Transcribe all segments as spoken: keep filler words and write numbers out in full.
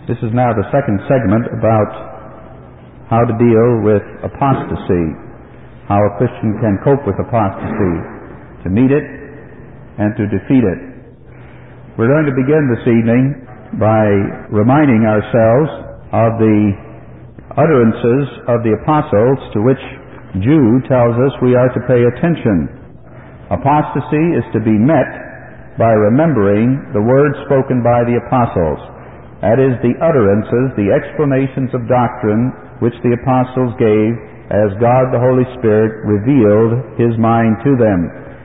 This is now the second segment about how to deal with apostasy, how a Christian can cope with apostasy, to meet it and to defeat it. We're going to begin this evening by reminding ourselves of the utterances of the apostles to which Jude tells us we are to pay attention. Apostasy is to be met by remembering the words spoken by the apostles. That is, the utterances, the explanations of doctrine which the apostles gave as God the Holy Spirit revealed His mind to them.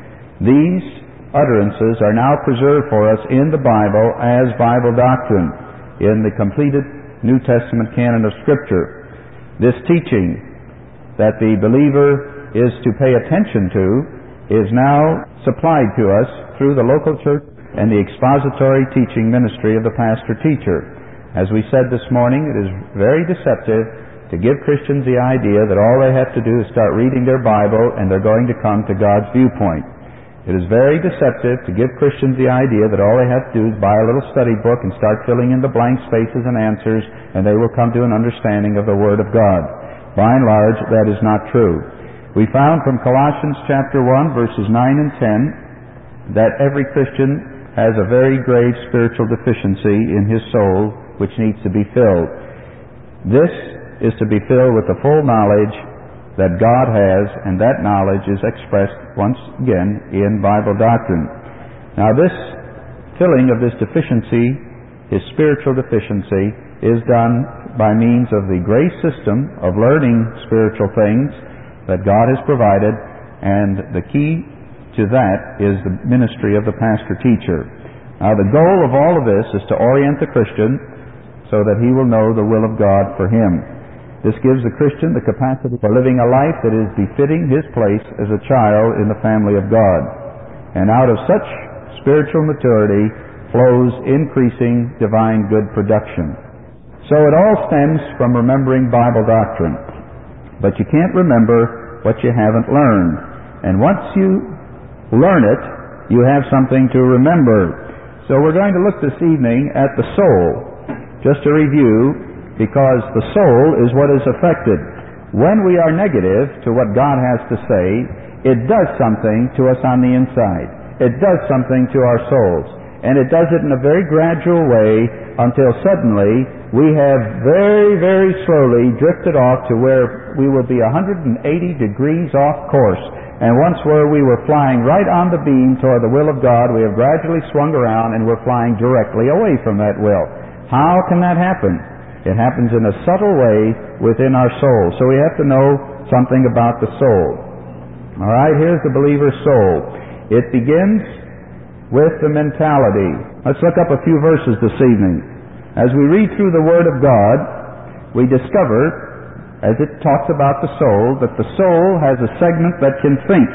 These utterances are now preserved for us in the Bible as Bible doctrine, in the completed New Testament canon of Scripture. This teaching that the believer is to pay attention to is now supplied to us through the local church and the expository teaching ministry of the pastor-teacher. As we said this morning, it is very deceptive to give Christians the idea that all they have to do is start reading their Bible and they're going to come to God's viewpoint. It is very deceptive to give Christians the idea that all they have to do is buy a little study book and start filling in the blank spaces and answers and they will come to an understanding of the Word of God. By and large, that is not true. We found from Colossians chapter one, verses nine and ten, that every Christian has a very grave spiritual deficiency in his soul which needs to be filled. This is to be filled with the full knowledge that God has, and that knowledge is expressed once again in Bible doctrine. Now this filling of this deficiency, his spiritual deficiency, is done by means of the grace system of learning spiritual things that God has provided, and the key to that is the ministry of the pastor-teacher. Now the goal of all of this is to orient the Christian so that he will know the will of God for him. This gives the Christian the capacity for living a life that is befitting his place as a child in the family of God. And out of such spiritual maturity flows increasing divine good production. So it all stems from remembering Bible doctrine. But you can't remember what you haven't learned. And once you learn it, you have something to remember. So we're going to look this evening at the soul, just to review, because the soul is what is affected. When we are negative to what God has to say, it does something to us on the inside. It does something to our souls. And it does it in a very gradual way until suddenly we have very, very slowly drifted off to where we will be one hundred eighty degrees off course. And once where we were flying right on the beam toward the will of God, we have gradually swung around and we're flying directly away from that will. How can that happen? It happens in a subtle way within our soul. So we have to know something about the soul. All right, here's the believer's soul. It begins with the mentality. Let's look up a few verses this evening. As we read through the Word of God, we discover, as it talks about the soul, that the soul has a segment that can think.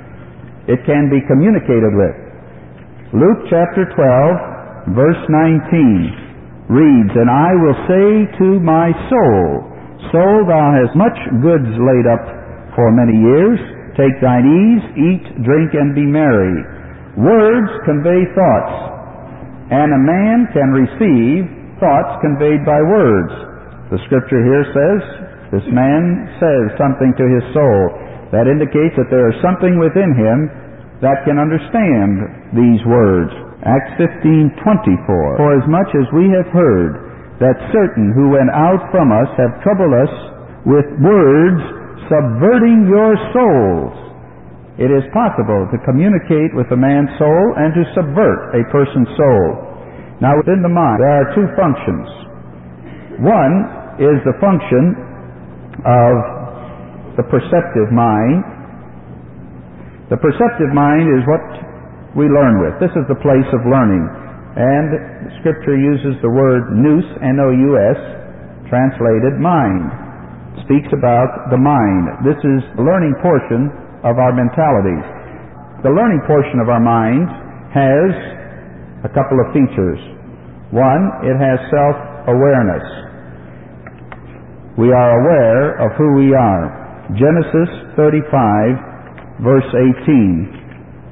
It can be communicated with. Luke chapter twelve, verse nineteen reads, "And I will say to my soul, Soul, thou hast much goods laid up for many years. Take thine ease, eat, drink, and be merry." Words convey thoughts, and a man can receive thoughts conveyed by words. The scripture here says, this man says something to his soul. That indicates that there is something within him that can understand these words. Acts fifteen twenty-four. "For as much as we have heard that certain who went out from us have troubled us with words, subverting your souls." It is possible to communicate with a man's soul and to subvert a person's soul. Now within the mind there are two functions. One is the function of the perceptive mind. The perceptive mind is what we learn with. This is the place of learning. And Scripture uses the word nous, N O U S, translated mind. It speaks about the mind. This is the learning portion of our mentalities. The learning portion of our minds has a couple of features. One, it has self-awareness. We are aware of who we are. Genesis thirty-five, verse eighteen.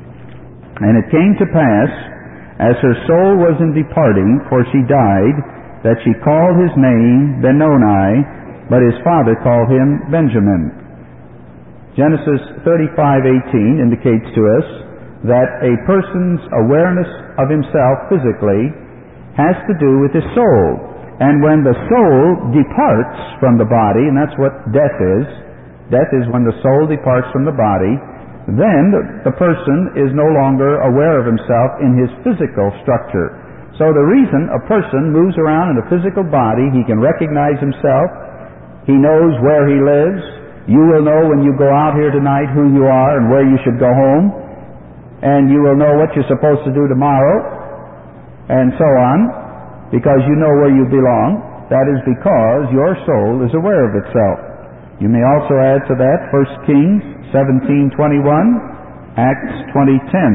"And it came to pass, as her soul was in departing, for she died, that she called his name Benoni, but his father called him Benjamin. Genesis thirty-five eighteen indicates to us that a person's awareness of himself physically has to do with his soul. And when the soul departs from the body, and that's what death is, death is when the soul departs from the body, then the person is no longer aware of himself in his physical structure. So the reason a person moves around in a physical body, he can recognize himself, he knows where he lives, you will know when you go out here tonight who you are and where you should go home, and you will know what you're supposed to do tomorrow, and so on, because you know where you belong. That is because your soul is aware of itself. You may also add to that First Kings seventeen twenty-one, Acts twenty ten.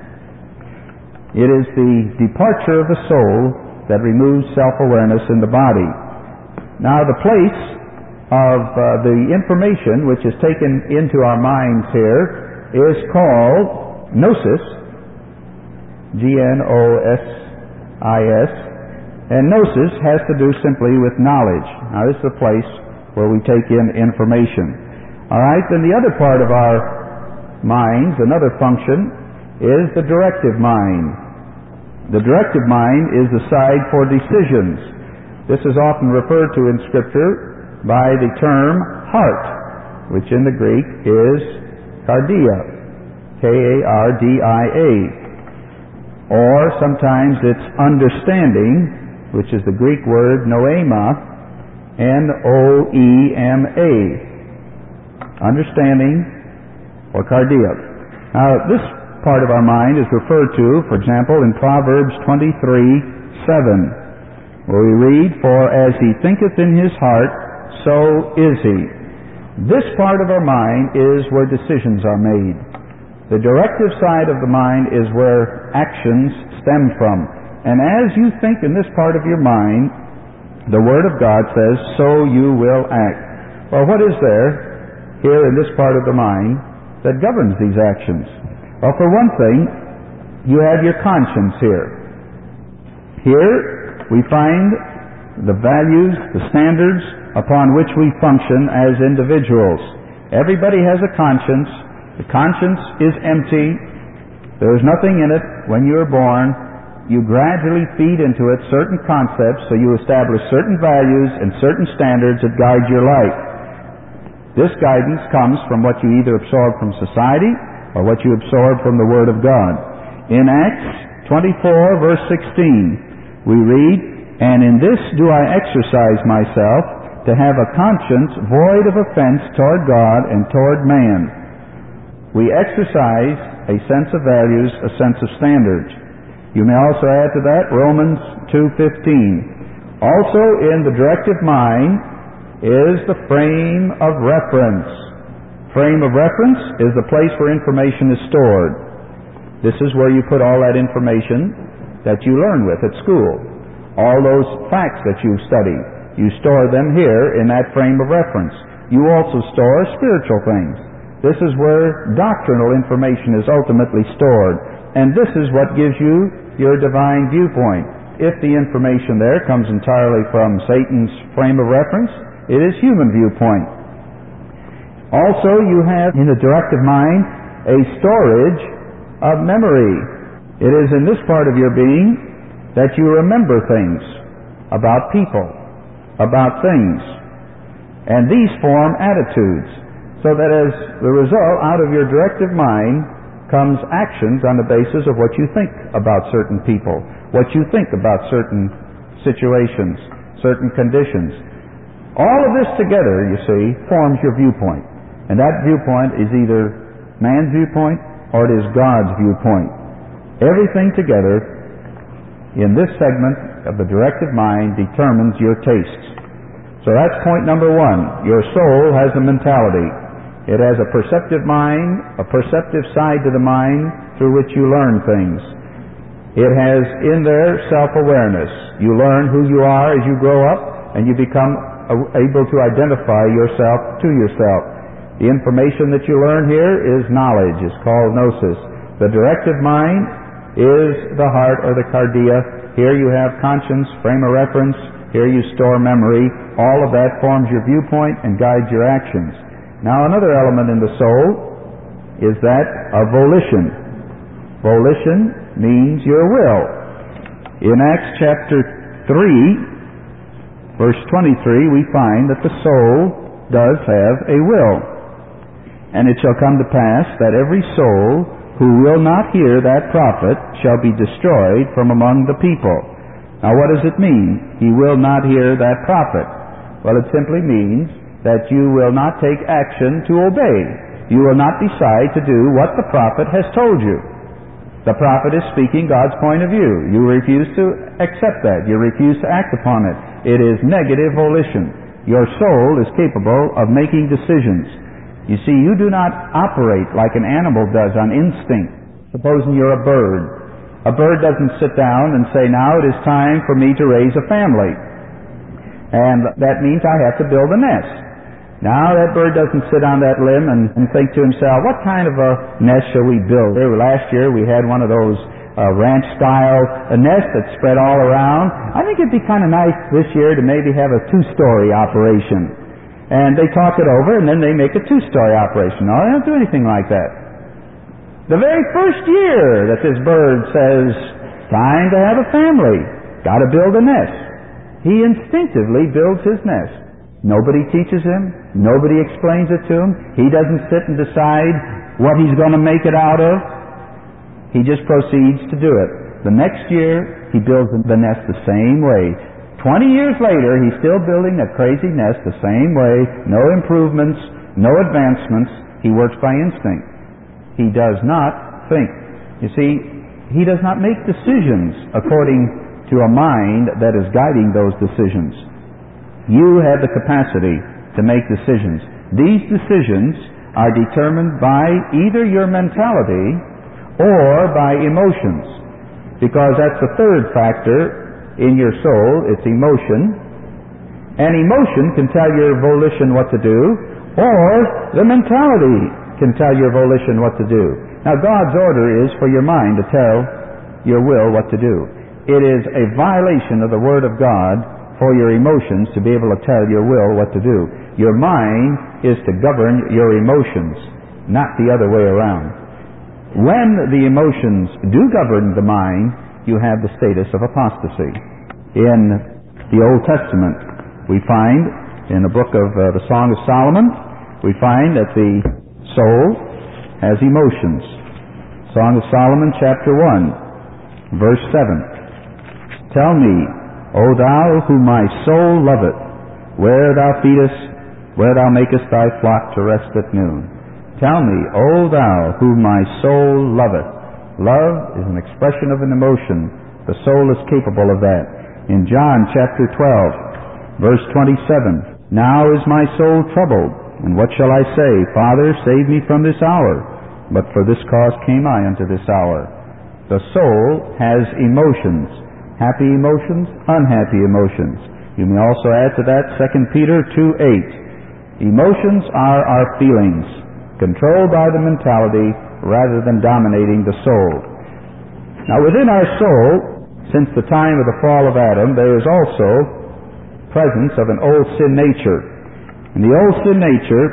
It is the departure of the soul that removes self-awareness in the body. Now the place of uh, the information which is taken into our minds here is called gnosis, G N O S I S, and gnosis has to do simply with knowledge. Now this is the place where we take in information. All right, then the other part of our minds, another function, is the directive mind. The directive mind is the side for decisions. This is often referred to in Scripture by the term heart, which in the Greek is cardia, K A R D I A. Or sometimes it's understanding, which is the Greek word noema, N O E M A. Understanding or cardia. Now this part of our mind is referred to, for example, in Proverbs twenty-three seven, where we read, "For as he thinketh in his heart, so is he." This part of our mind is where decisions are made. The directive side of the mind is where actions stem from. And as you think in this part of your mind, the Word of God says, so you will act. Well, what is there here in this part of the mind that governs these actions? Well, for one thing, you have your conscience here. Here we find the values, the standards upon which we function as individuals. Everybody has a conscience. The conscience is empty. There is nothing in it when you are born. You gradually feed into it certain concepts, so you establish certain values and certain standards that guide your life. This guidance comes from what you either absorb from society or what you absorb from the Word of God. In Acts twenty-four, verse sixteen, we read, "And in this do I exercise myself, to have a conscience void of offense toward God and toward man." We exercise a sense of values, a sense of standards. You may also add to that Romans two fifteen. Also in the directive mind is the frame of reference. Frame of reference is the place where information is stored. This is where you put all that information that you learn with at school. All those facts that you study, you store them here in that frame of reference. You also store spiritual things. This is where doctrinal information is ultimately stored. And this is what gives you your divine viewpoint. If the information there comes entirely from Satan's frame of reference, it is human viewpoint. Also, you have in the directive mind a storage of memory. It is in this part of your being that you remember things about people, about things. And these form attitudes, so that as the result, out of your directive mind comes actions on the basis of what you think about certain people, what you think about certain situations, certain conditions. All of this together, you see, forms your viewpoint. And that viewpoint is either man's viewpoint or it is God's viewpoint. Everything together in this segment of the directive mind determines your tastes. So that's point number one. Your soul has a mentality. It has a perceptive mind, a perceptive side to the mind through which you learn things. It has in there self-awareness. You learn who you are as you grow up, and you become able to identify yourself to yourself. The information that you learn here is knowledge. It's called gnosis. The directive mind is the heart or the cardia. Here you have conscience, frame of reference, Here you store memory. All of that forms your viewpoint and guides your actions. Now another element in the soul is that of volition. Volition means your will. In Acts chapter three, verse twenty-three, we find that the soul does have a will. And it shall come to pass that every soul who will not hear that prophet shall be destroyed from among the people. Now what does it mean, he will not hear that prophet? Well, it simply means that you will not take action to obey. You will not decide to do what the prophet has told you. The prophet is speaking God's point of view. You refuse to accept that. You refuse to act upon it. It is negative volition. Your soul is capable of making decisions. You see, you do not operate like an animal does on instinct. Supposing you're a bird. A bird doesn't sit down and say, now it is time for me to raise a family. And that means I have to build a nest. Now that bird doesn't sit on that limb and, and think to himself, what kind of a nest shall we build? Last year we had one of those uh, ranch-style nests that spread all around. I think it'd be kind of nice this year to maybe have a two-story operation. And they talk it over, and then they make a two-story operation. No, they don't do anything like that. The very first year that this bird says, time to have a family, got to build a nest, he instinctively builds his nest. Nobody teaches him. Nobody explains it to him. He doesn't sit and decide what he's going to make it out of. He just proceeds to do it. The next year, he builds the nest the same way. Twenty years later, he's still building that crazy nest the same way. No improvements, no advancements. He works by instinct. He does not think. You see, he does not make decisions according to a mind that is guiding those decisions. You have the capacity to make decisions. These decisions are determined by either your mentality or by emotions, because that's the third factor in your soul. It's emotion. And emotion can tell your volition what to do, or the mentality can tell your volition what to do. Now God's order is for your mind to tell your will what to do. It is a violation of the Word of God for your emotions to be able to tell your will what to do. Your mind is to govern your emotions, not the other way around. When the emotions do govern the mind, you have the status of apostasy. In the Old Testament, we find, in the book of uh, the Song of Solomon, we find that the soul has emotions. Song of Solomon, chapter one, verse seven. Tell me, O thou whom my soul loveth, where thou feedest, where thou makest thy flock to rest at noon. Tell me, O thou whom my soul loveth. Love is an expression of an emotion. The soul is capable of that. In John chapter twelve, verse twenty-seven, now is my soul troubled, and what shall I say? Father, save me from this hour. But for this cause came I unto this hour. The soul has emotions. Happy emotions, unhappy emotions. You may also add to that Second Peter two eight. Emotions are our feelings, controlled by the mentality rather than dominating the soul. Now within our soul, since the time of the fall of Adam, there is also presence of an old sin nature. And the old sin nature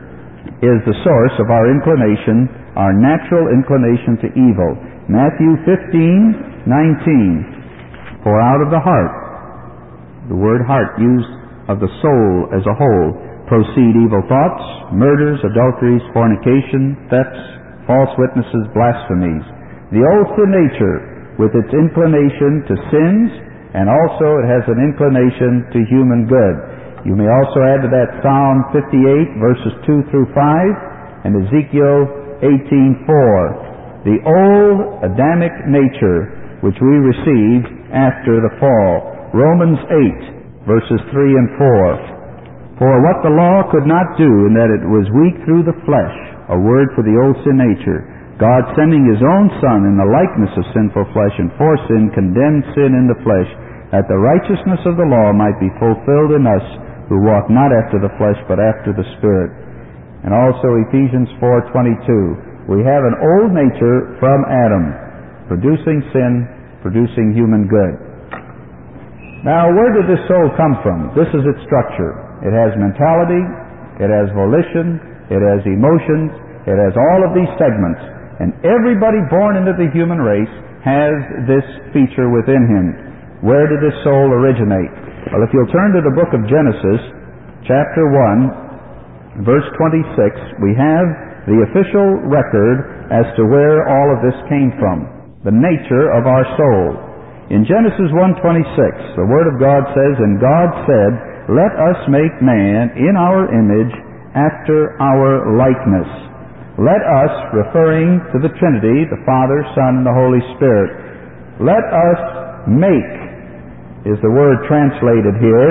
is the source of our inclination, our natural inclination to evil. Matthew fifteen nineteen. For out of the heart, the word heart used of the soul as a whole, proceed evil thoughts, murders, adulteries, fornication, thefts, false witnesses, blasphemies. The old sin nature, with its inclination to sins, and also it has an inclination to human good. You may also add to that Psalm fifty-eight, verses two through five, and Ezekiel eighteen four. The old Adamic nature, which we received after the fall. Romans eight, verses three and four. For what the law could not do, in that it was weak through the flesh, a word for the old sin nature, God sending His own Son in the likeness of sinful flesh, and for sin condemned sin in the flesh, that the righteousness of the law might be fulfilled in us, who walk not after the flesh, but after the Spirit. And also Ephesians four twenty-two. We have an old nature from Adam, producing sin, producing human good. Now, where did this soul come from? This is its structure. It has mentality, it has volition, it has emotions, it has all of these segments. And everybody born into the human race has this feature within him. Where did this soul originate? Well, if you'll turn to the book of Genesis, chapter one, verse twenty-six, we have the official record as to where all of this came from, the nature of our soul. In Genesis one twenty-six, the Word of God says, "And God said, Let us make man in our image, after our likeness." Let us, referring to the Trinity, the Father, Son, and the Holy Spirit. Let us make is the word translated here.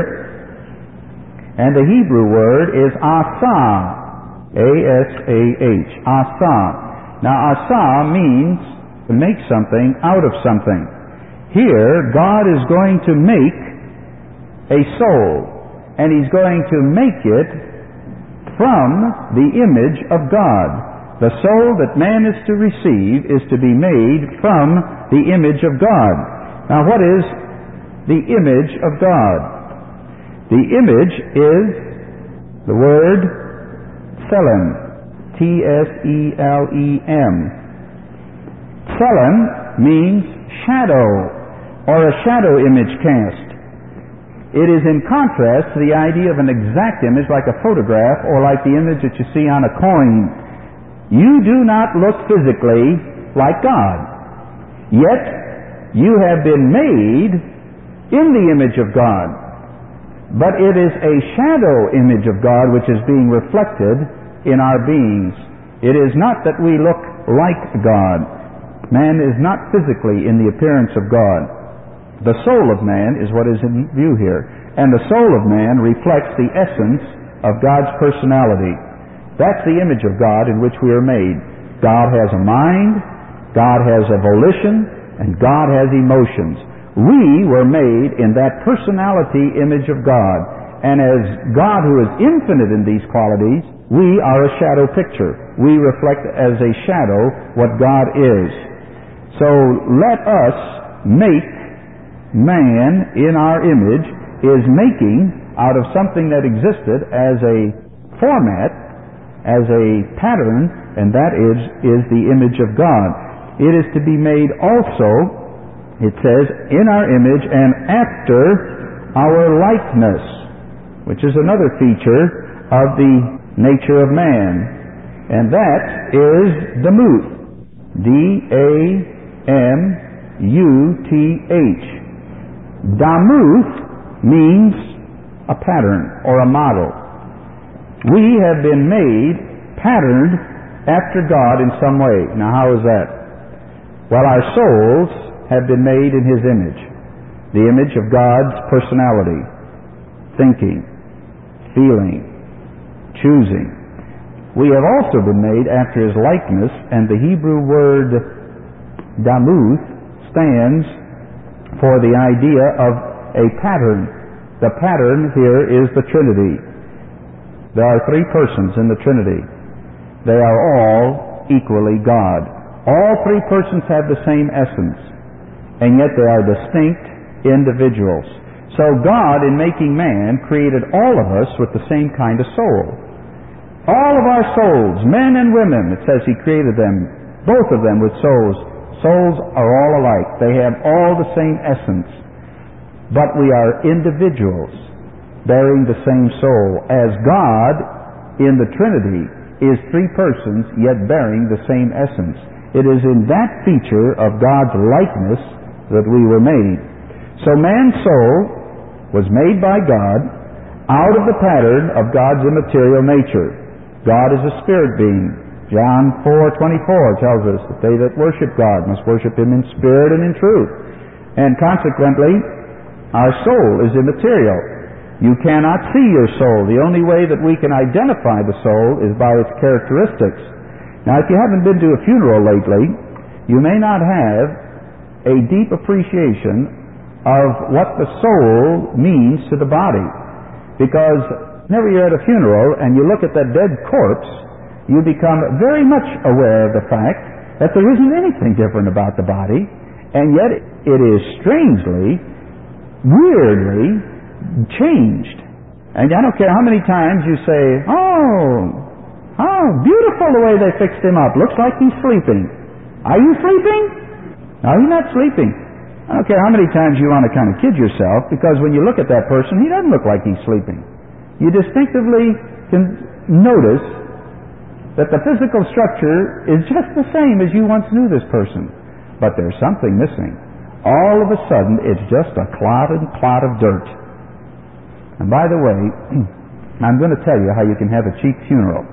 And the Hebrew word is asah, A S A H, asah. Now asah means to make something out of something. Here, God is going to make a soul, and He's going to make it from the image of God. The soul that man is to receive is to be made from the image of God. Now, what is the image of God? The image is the word tselem, T S E L E M. Tselem means shadow, or a shadow image cast. It is in contrast to the idea of an exact image like a photograph or like the image that you see on a coin. You do not look physically like God, yet you have been made in the image of God. But it is a shadow image of God which is being reflected in our beings. It is not that we look like God. Man is not physically in the appearance of God. The soul of man is what is in view here. And the soul of man reflects the essence of God's personality. That's the image of God in which we are made. God has a mind, God has a volition, and God has emotions. We were made in that personality image of God. And as God, who is infinite in these qualities, we are a shadow picture. We reflect as a shadow what God is. So let us make man in our image is making out of something that existed as a format, as a pattern, and that is, is the image of God. It is to be made also, it says, in our image and after our likeness, which is another feature of the nature of man. And that is damuth, D A M U T H. Damuth means a pattern or a model. We have been made patterned after God in some way. Now, how is that? Well, our souls have been made in His image, the image of God's personality, thinking, feeling, choosing. We have also been made after His likeness, and the Hebrew word damuth stands for the idea of a pattern. The pattern here is the Trinity. There are three persons in the Trinity. They are all equally God. All three persons have the same essence, and yet they are distinct individuals. So God, in making man, created all of us with the same kind of soul. All of our souls, men and women, it says He created them, both of them with souls. Souls are all alike. They have all the same essence. But we are individuals bearing the same soul, as God in the Trinity is three persons, yet bearing the same essence. It is in that feature of God's likeness that we were made. So man's soul was made by God out of the pattern of God's immaterial nature. God is a spirit being. John four twenty-four tells us that they that worship God must worship Him in spirit and in truth. And consequently, our soul is immaterial. You cannot see your soul. The only way that we can identify the soul is by its characteristics. Now, if you haven't been to a funeral lately, you may not have a deep appreciation of what the soul means to the body. Because whenever you're at a funeral and you look at that dead corpse, you become very much aware of the fact that there isn't anything different about the body, and yet it is strangely weirdly changed. And I don't care how many times you say, oh, oh, beautiful the way they fixed him up. Looks like he's sleeping. Are you sleeping? No, he's not sleeping. I don't care how many times you want to kind of kid yourself, because when you look at that person, he doesn't look like he's sleeping. You distinctively can notice that the physical structure is just the same as you once knew this person. But there's something missing. All of a sudden, it's just a clotted clot of dirt. And by the way, I'm going to tell you how you can have a cheap funeral.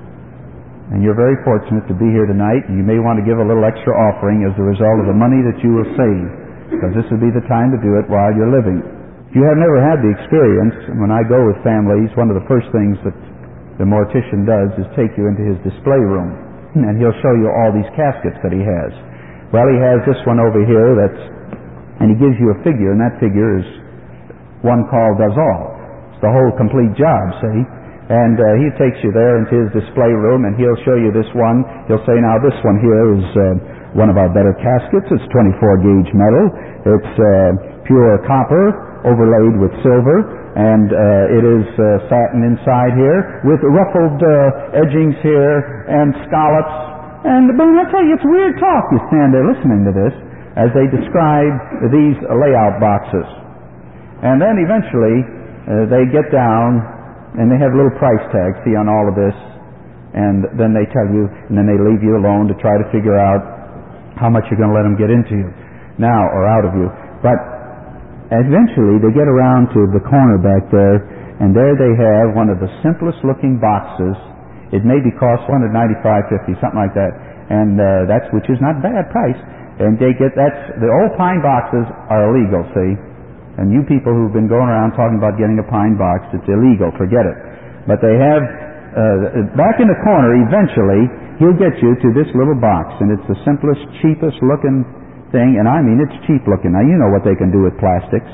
And you're very fortunate to be here tonight, and you may want to give a little extra offering as a result of the money that you will save, because this would be the time to do it while you're living. If you have never had the experience, and when I go with families, one of the first things that the mortician does is take you into his display room, and he'll show you all these caskets that he has. Well, he has this one over here that's, and he gives you a figure, and that figure is one call does all. It's the whole complete job, see? And uh, he takes you there into his display room, and he'll show you this one. He'll say, now this one here is uh, one of our better caskets. It's twenty-four gauge metal. It's uh, pure copper overlaid with silver, and uh, it is uh, satin inside here with ruffled uh, edgings here and scallops. And but I tell you, it's weird talk. You stand there listening to this as they describe these layout boxes. And then eventually uh, they get down and they have little price tags, see, on all of this. And then they tell you, and then they leave you alone to try to figure out how much you're going to let them get into you now or out of you. But eventually they get around to the corner back there, and there they have one of the simplest looking boxes. It maybe costs one hundred ninety-five dollars, fifty dollars, something like that. And uh, that's, which is not a bad price. And they get, that's, the old pine boxes are illegal, see? And you people who've been going around talking about getting a pine box, it's illegal, forget it. But they have, uh, back in the corner, eventually, he'll get you to this little box, and it's the simplest, cheapest looking thing, and I mean, it's cheap looking. Now, you know what they can do with plastics.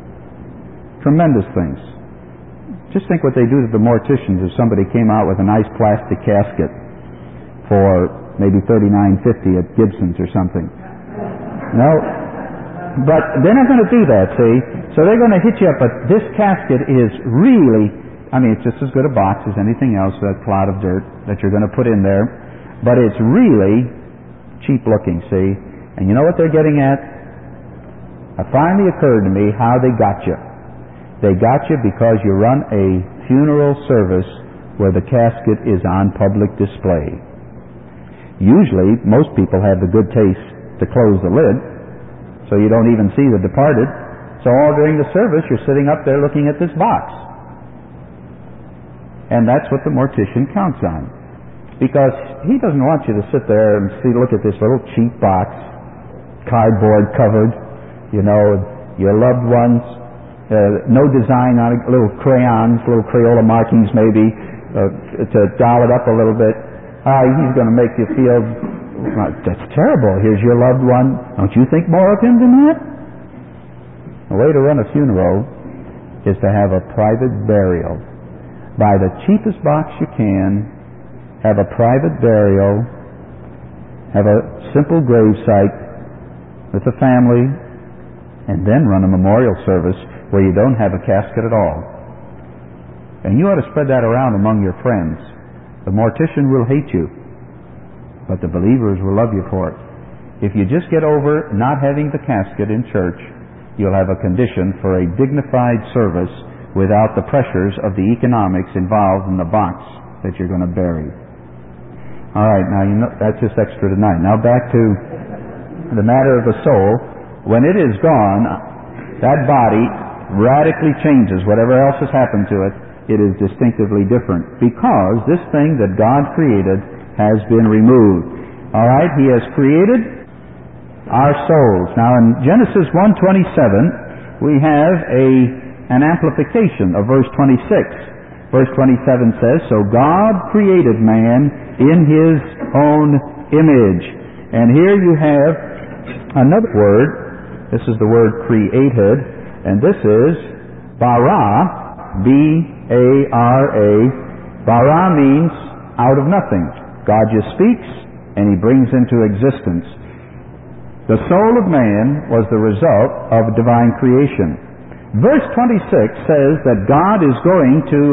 Tremendous things. Just think what they do to the morticians if somebody came out with a nice plastic casket for maybe thirty-nine fifty at Gibson's or something. No, but they're not going to do that, see? So they're going to hit you up, but this casket is really, I mean, it's just as good a box as anything else, that clod of dirt that you're going to put in there, but it's really cheap looking, see? And you know what they're getting at? It finally occurred to me how they got you. They got you because you run a funeral service where the casket is on public display. Usually, most people have the good taste to close the lid, so you don't even see the departed. So all during the service, you're sitting up there looking at this box. And that's what the mortician counts on. Because he doesn't want you to sit there and see, look at this little cheap box, cardboard covered, you know, your loved ones, uh, no design on it, little crayons, little Crayola markings maybe, uh, to doll it up a little bit. Ah, he's going to make you feel, that's terrible. Here's your loved one. Don't you think more of him than that? The way to run a funeral is to have a private burial. Buy the cheapest box you can, have a private burial, have a simple gravesite with the family, and then run a memorial service where you don't have a casket at all. And you ought to spread that around among your friends. The mortician will hate you, but the believers will love you for it. If you just get over not having the casket in church, you'll have a condition for a dignified service without the pressures of the economics involved in the box that you're going to bury. All right, now you know that's just extra tonight. Now back to the matter of the soul. When it is gone, that body radically changes. Whatever else has happened to it, it is distinctively different, because this thing that God created has been removed. All right, He has created our souls. Now in Genesis one twenty-seven, we have a an amplification of verse twenty-six. Verse twenty-seven says, "So God created man in His own image." And here you have another word. This is the word created, and this is bara, B A R A. Bara means out of nothing. God just speaks, and He brings into existence. The soul of man was the result of divine creation. Verse twenty-six says that God is going to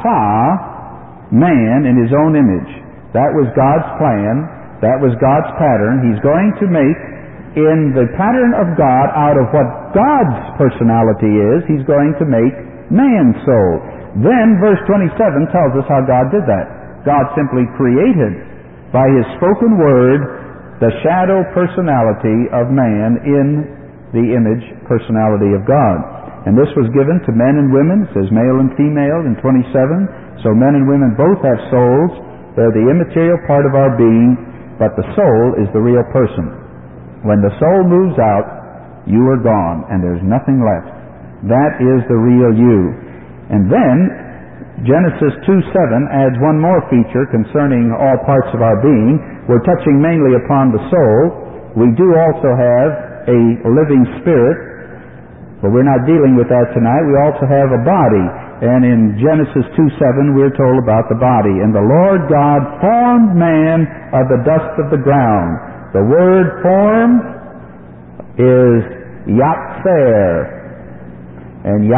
asa man in his own image. That was God's plan. That was God's pattern. He's going to make, in the pattern of God, out of what God's personality is, He's going to make man's soul. Then verse twenty-seven tells us how God did that. God simply created, by His spoken word, the shadow personality of man in the image personality of God. And this was given to men and women. It says male and female in twenty-seven. So men and women both have souls. They're the immaterial part of our being, but the soul is the real person. When the soul moves out, you are gone, and there's nothing left. That is the real you. And then Genesis two seven adds one more feature concerning all parts of our being. We're touching mainly upon the soul. We do also have a living spirit, but we're not dealing with that tonight. We also have a body. And in Genesis two seven we're told about the body. And the Lord God formed man of the dust of the ground. The word formed is yatser. And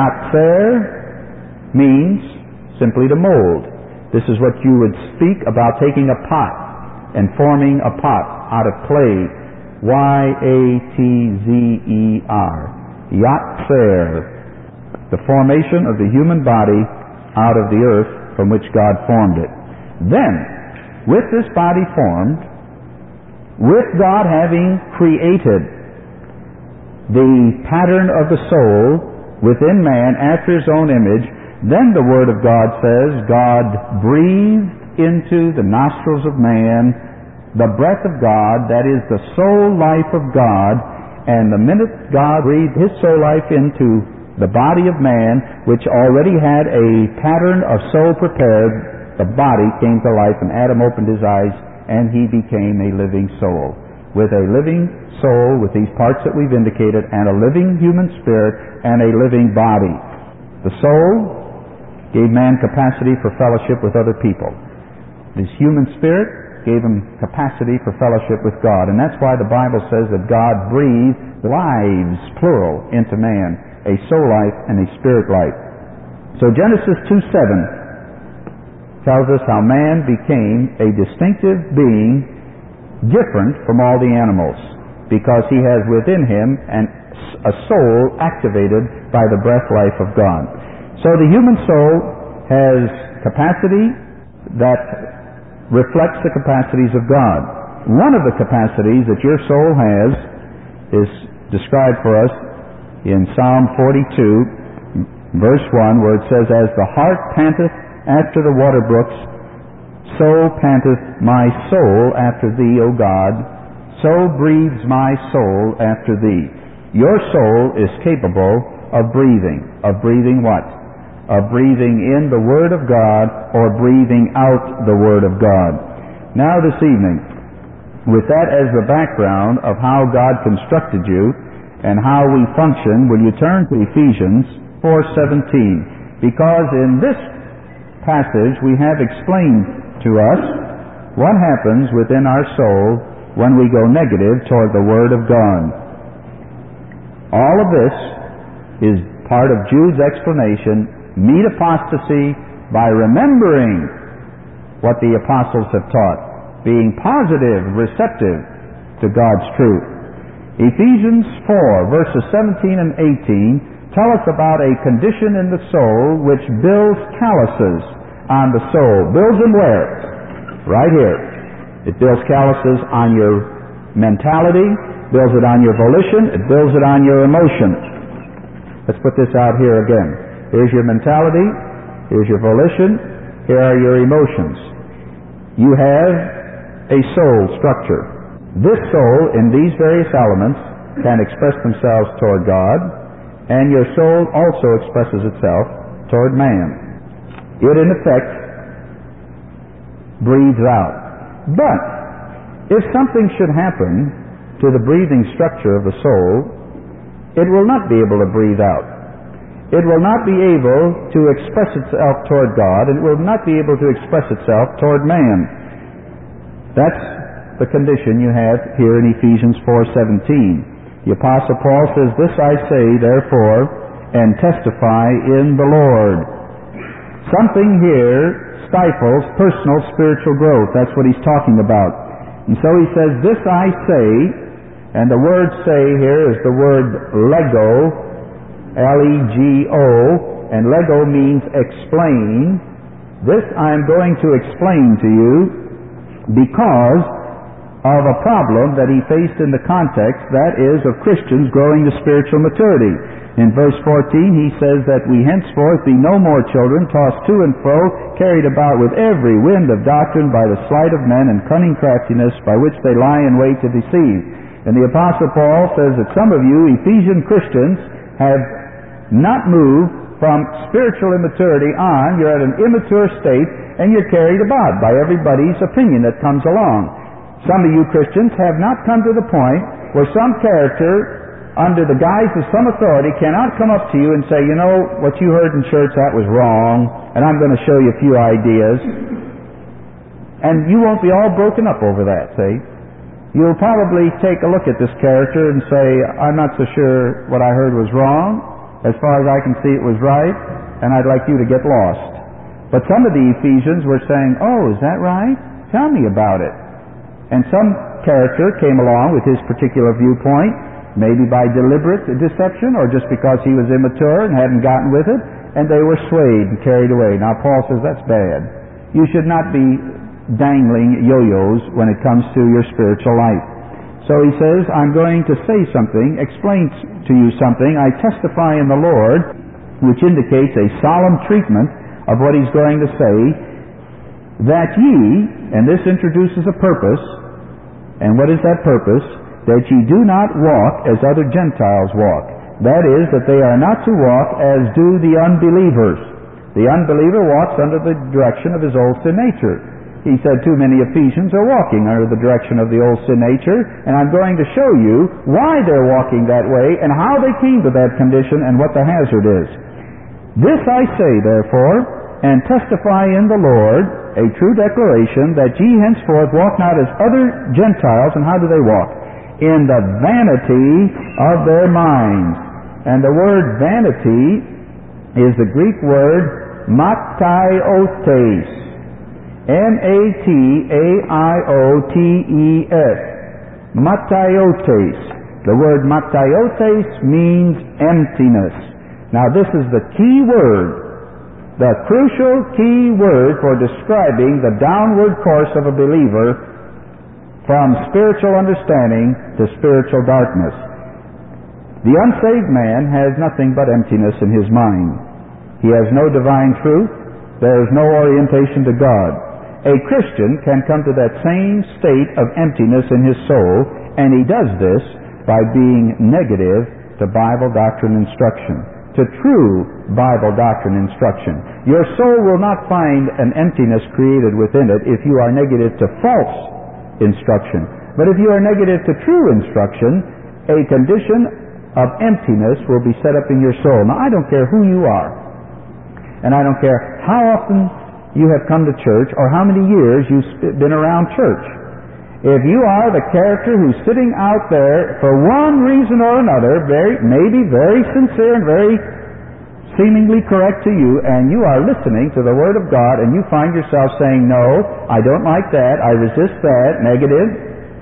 yatser means simply to mold. This is what you would speak about taking a pot and forming a pot out of clay. Y A T Z E R. Yatser, the formation of the human body out of the earth from which God formed it. Then, with this body formed, with God having created the pattern of the soul within man after His own image, then the Word of God says God breathed into the nostrils of man the breath of God, that is the soul life of God. And the minute God breathed His soul life into the body of man, which already had a pattern of soul prepared, the body came to life, and Adam opened his eyes, and he became a living soul. With a living soul, with these parts that we've indicated, and a living human spirit, and a living body. The soul gave man capacity for fellowship with other people. This human spirit gave him capacity for fellowship with God. And that's why the Bible says that God breathed lives, plural, into man, a soul life and a spirit life. So Genesis two seven tells us how man became a distinctive being, different from all the animals, because he has within him an, a soul activated by the breath life of God. So the human soul has capacity that reflects the capacities of God. One of the capacities that your soul has is described for us in Psalm forty-two, verse one, where it says, "As the hart panteth after the water brooks, so panteth my soul after Thee, O God, so breathes my soul after Thee." Your soul is capable of breathing. Of breathing what? Of breathing in the Word of God or breathing out the Word of God. Now this evening, with that as the background of how God constructed you and how we function, will you turn to Ephesians four seventeen? Because in this passage we have explained to us what happens within our soul when we go negative toward the Word of God. All of this is part of Jude's explanation. Meet apostasy by remembering what the apostles have taught, being positive, receptive to God's truth. Ephesians four, verses seventeen and eighteen tell us about a condition in the soul which builds calluses on the soul. Builds them where? Right here. It builds calluses on your mentality, builds it on your volition, it builds it on your emotion. Let's put this out here again. Here's your mentality, here's your volition, here are your emotions. You have a soul structure. This soul, in these various elements, can express themselves toward God, and your soul also expresses itself toward man. It, in effect, breathes out. But, if something should happen to the breathing structure of the soul, it will not be able to breathe out. It will not be able to express itself toward God, and it will not be able to express itself toward man. That's the condition you have here in Ephesians four seventeen. The Apostle Paul says, "This I say, therefore, and testify in the Lord. Something here stifles personal spiritual growth. That's what he's talking about. And so he says, this I say, and the word say here is the word lego, L E G O, and lego means explain. This I am going to explain to you because of a problem that he faced in the context, that is, of Christians growing to spiritual maturity. In verse fourteen, he says that we henceforth be no more children, tossed to and fro, carried about with every wind of doctrine by the sleight of men and cunning craftiness by which they lie in wait to deceive. And the Apostle Paul says that some of you Ephesian Christians have not moved from spiritual immaturity on. You're at an immature state, and you're carried about by everybody's opinion that comes along. Some of you Christians have not come to the point where some character, under the guise of some authority, cannot come up to you and say, you know, what you heard in church, that was wrong, and I'm going to show you a few ideas. And you won't be all broken up over that, see? You'll probably take a look at this character and say, I'm not so sure what I heard was wrong. As far as I can see, it was right, and I'd like you to get lost. But some of the Ephesians were saying, oh, is that right? Tell me about it. And some character came along with his particular viewpoint, maybe by deliberate deception or just because he was immature and hadn't gotten with it, and they were swayed and carried away. Now Paul says that's bad. You should not be dangling yo-yos when it comes to your spiritual life. So he says, I'm going to say something, explain to you something. I testify in the Lord, which indicates a solemn treatment of what he's going to say, that ye, and this introduces a purpose, and what is that purpose? That ye do not walk as other Gentiles walk. That is, that they are not to walk as do the unbelievers. The unbeliever walks under the direction of his old sin nature. He said too many Ephesians are walking under the direction of the old sin nature, and I'm going to show you why they're walking that way and how they came to that condition and what the hazard is. This I say, therefore, and testify in the Lord, a true declaration, that ye henceforth walk not as other Gentiles. And how do they walk? In the vanity of their minds. And the word vanity is the Greek word mataiothes. M A T A I O T E S. Mataiothes. The word mataiothes means emptiness. Now this is the key word, the crucial key word for describing the downward course of a believer from spiritual understanding to spiritual darkness. The unsaved man has nothing but emptiness in his mind. He has no divine truth. There is no orientation to God. A Christian can come to that same state of emptiness in his soul, and he does this by being negative to Bible doctrine instruction, to true Bible doctrine instruction. Your soul will not find an emptiness created within it if you are negative to false instruction. But if you are negative to true instruction, a condition of emptiness will be set up in your soul. Now, I don't care who you are, and I don't care how often you have come to church or how many years you've been around church. If you are the character who's sitting out there for one reason or another, very, maybe very sincere and very seemingly correct to you, and you are listening to the Word of God, and you find yourself saying, no, I don't like that, I resist that, negative,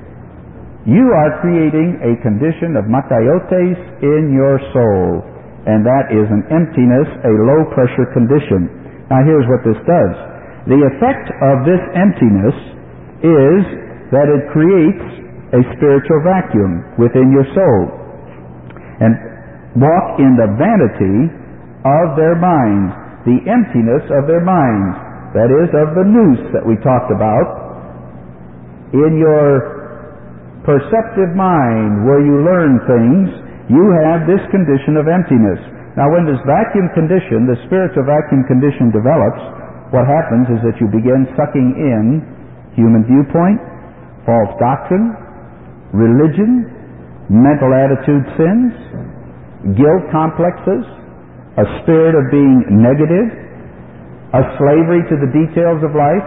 you are creating a condition of mataiothes in your soul, and that is an emptiness, a low-pressure condition. Now here's what this does. The effect of this emptiness is that it creates a spiritual vacuum within your soul. And walk in the vanity of their minds, the emptiness of their minds, that is, of the nous that we talked about. In your perceptive mind, where you learn things, you have this condition of emptiness. Now when this vacuum condition, the spiritual vacuum condition develops, what happens is that you begin sucking in human viewpoint, false doctrine, religion, mental attitude sins, guilt complexes, a spirit of being negative, a slavery to the details of life.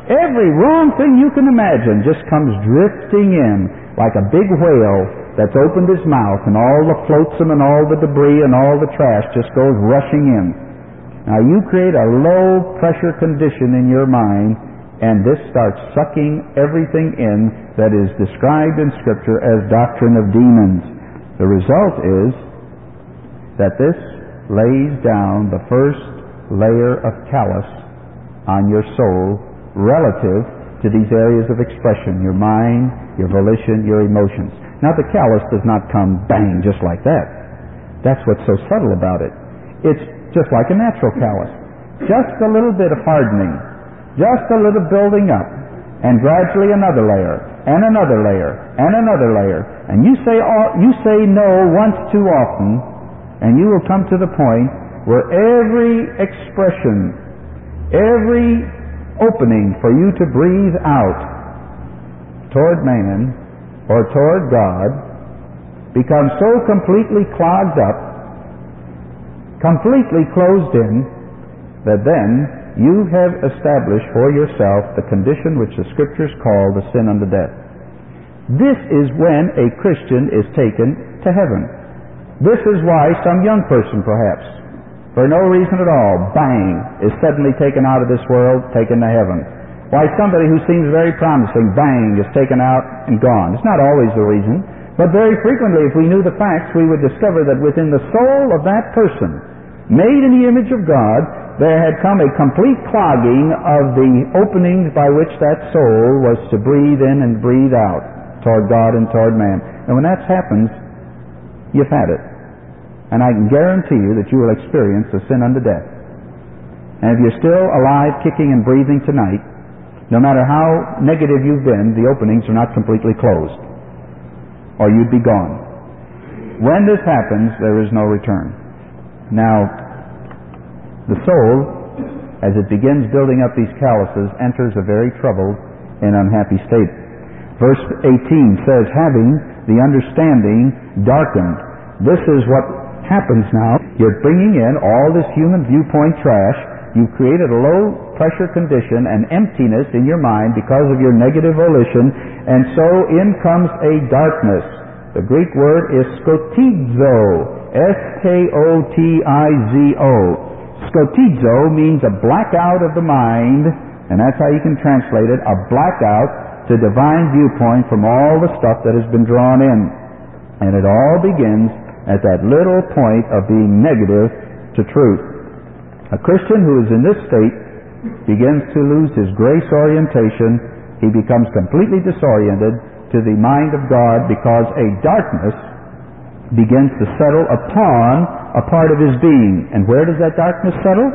Every wrong thing you can imagine just comes drifting in like a big whale that's opened his mouth, and all the flotsam and all the debris and all the trash just goes rushing in. Now you create a low pressure condition in your mind, and this starts sucking everything in that is described in Scripture as doctrine of demons. The result is that this lays down the first layer of callus on your soul relative to these areas of expression, your mind, your volition, your emotions. Now the callus does not come bang just like that. That's what's so subtle about it. It's just like a natural callus. Just a little bit of hardening, just a little building up, and gradually another layer, and another layer, and another layer. And you say all, you say no once too often, and you will come to the point where every expression, every opening for you to breathe out toward man or toward God becomes so completely clogged up, completely closed in, that then you have established for yourself the condition which the Scriptures call the sin unto death. This is when a Christian is taken to heaven. This is why some young person, perhaps, for no reason at all, bang, is suddenly taken out of this world, taken to heaven. Why somebody who seems very promising, bang, is taken out and gone. It's not always the reason, but very frequently, if we knew the facts, we would discover that within the soul of that person, made in the image of God, there had come a complete clogging of the openings by which that soul was to breathe in and breathe out toward God and toward man. And when that happens, you've had it. And I can guarantee you that you will experience the sin unto death. And if you're still alive, kicking and breathing tonight, no matter how negative you've been, the openings are not completely closed, or you'd be gone. When this happens, there is no return. Now, the soul, as it begins building up these calluses, enters a very troubled and unhappy state. Verse eighteen says, having the understanding darkened. This is what happens now. You're bringing in all this human viewpoint trash. You've created a low pressure condition and emptiness in your mind because of your negative volition, and so in comes a darkness. The Greek word is skotizo, S K O T I Z O. Skotizo means a blackout of the mind, and that's how you can translate it, a blackout to divine viewpoint from all the stuff that has been drawn in. And it all begins at that little point of being negative to truth. A Christian who is in this state begins to lose his grace orientation. He becomes completely disoriented to the mind of God because a darkness begins to settle upon a part of his being. And where does that darkness settle?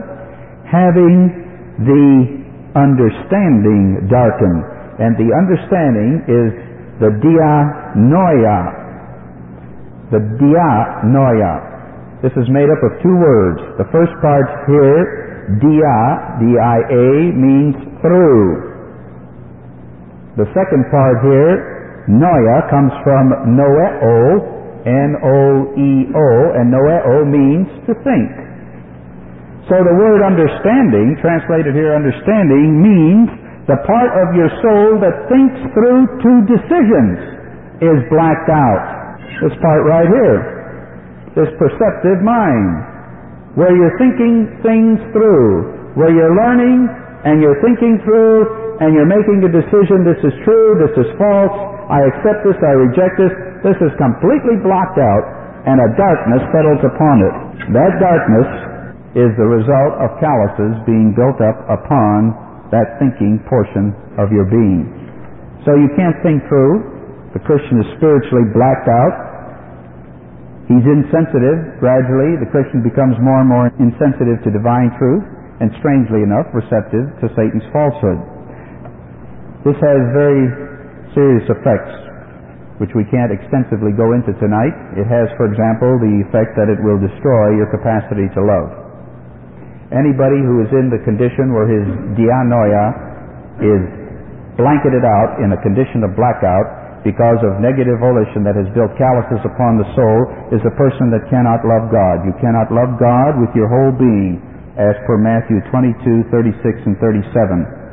Having the understanding darkened. And the understanding is the dianoia. The dianoia. This is made up of two words. The first part here, dia, D I A, means through. The second part here, noia, comes from noeo, N O E O, and noeo means to think. So the word understanding, translated here understanding, means the part of your soul that thinks through two decisions is blacked out. This part right here, this perceptive mind, where you're thinking things through, where you're learning and you're thinking through and you're making a decision, this is true, this is false, I accept this, I reject this. This is completely blocked out, and a darkness settles upon it. That darkness is the result of calluses being built up upon that thinking portion of your being. So you can't think through. The Christian is spiritually blacked out. He's insensitive. Gradually, the Christian becomes more and more insensitive to divine truth, and strangely enough, receptive to Satan's falsehood. This has very serious effects, which we can't extensively go into tonight. It has, for example, the effect that it will destroy your capacity to love. Anybody who is in the condition where his dianoia is blanketed out in a condition of blackout because of negative volition that has built calluses upon the soul is a person that cannot love God. You cannot love God with your whole being, as per Matthew twenty-two, thirty-six, and thirty-seven.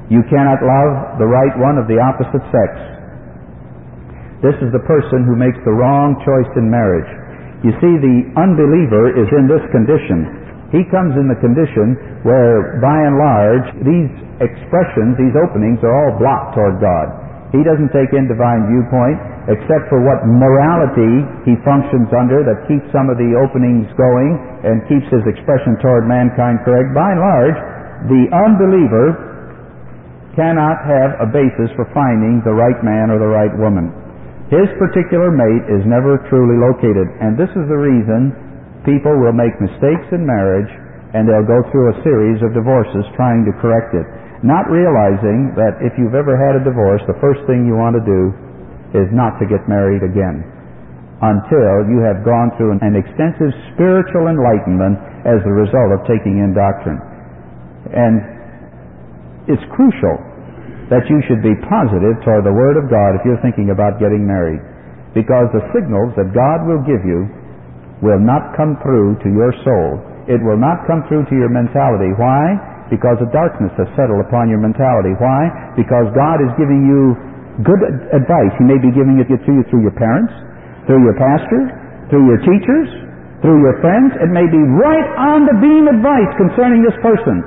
You cannot love the right one of the opposite sex. This is the person who makes the wrong choice in marriage. You see, the unbeliever is in this condition. He comes in the condition where, by and large, these expressions, these openings, are all blocked toward God. He doesn't take in divine viewpoint, except for what morality he functions under that keeps some of the openings going and keeps his expression toward mankind correct. By and large, the unbeliever cannot have a basis for finding the right man or the right woman. His particular mate is never truly located, and this is the reason people will make mistakes in marriage and they'll go through a series of divorces trying to correct it, not realizing that if you've ever had a divorce, the first thing you want to do is not to get married again until you have gone through an extensive spiritual enlightenment as the result of taking in doctrine. And it's crucial that you should be positive toward the Word of God if you're thinking about getting married, because the signals that God will give you will not come through to your soul. It will not come through to your mentality. Why? Because a darkness has settled upon your mentality. Why? Because God is giving you good advice. He may be giving it to you through your parents, through your pastor, through your teachers, through your friends. It may be right on the beam advice concerning this person.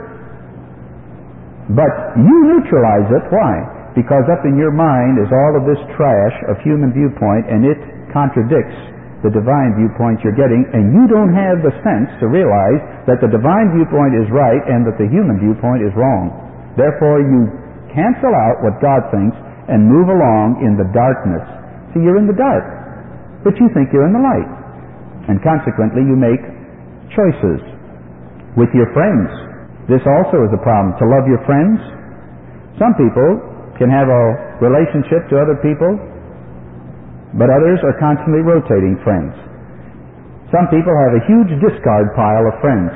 But you neutralize it. Why? Because up in your mind is all of this trash of human viewpoint, and it contradicts the divine viewpoint you're getting, and you don't have the sense to realize that the divine viewpoint is right and that the human viewpoint is wrong. Therefore, you cancel out what God thinks and move along in the darkness. See, you're in the dark, but you think you're in the light. And consequently, you make choices with your friends. This also is a problem, to love your friends. Some people can have a relationship to other people, but others are constantly rotating friends. Some people have a huge discard pile of friends.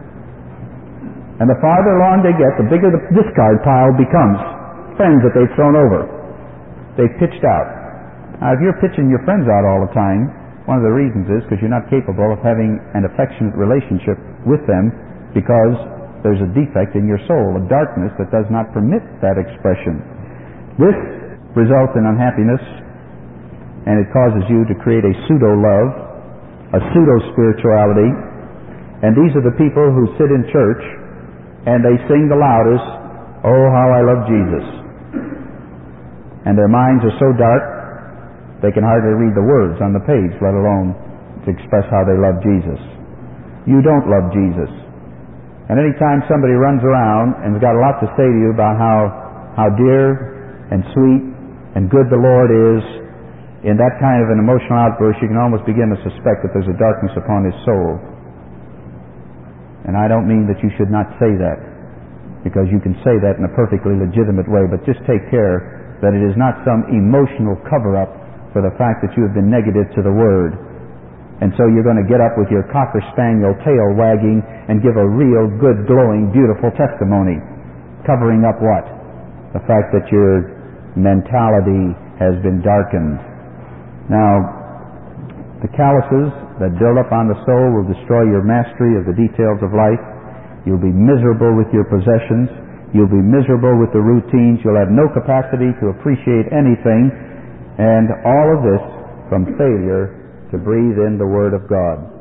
And the farther along they get, the bigger the discard pile becomes. Friends that they've thrown over. They've pitched out. Now, if you're pitching your friends out all the time, one of the reasons is because you're not capable of having an affectionate relationship with them, because there's a defect in your soul, a darkness that does not permit that expression. This results in unhappiness, and it causes you to create a pseudo-love, a pseudo-spirituality. And these are the people who sit in church and they sing the loudest, "Oh, how I love Jesus." And their minds are so dark they can hardly read the words on the page, let alone to express how they love Jesus. You don't love Jesus. And any time somebody runs around and has got a lot to say to you about how, how dear and sweet and good the Lord is, in that kind of an emotional outburst, you can almost begin to suspect that there's a darkness upon his soul. And I don't mean that you should not say that, because you can say that in a perfectly legitimate way, but just take care that it is not some emotional cover-up for the fact that you have been negative to the Word. And so you're going to get up with your cocker spaniel tail wagging and give a real good, glowing, beautiful testimony, covering up what? The fact that your mentality has been darkened. Now, the calluses that build up on the soul will destroy your mastery of the details of life. You'll be miserable with your possessions. You'll be miserable with the routines. You'll have no capacity to appreciate anything. And all of this from failure to breathe in the Word of God.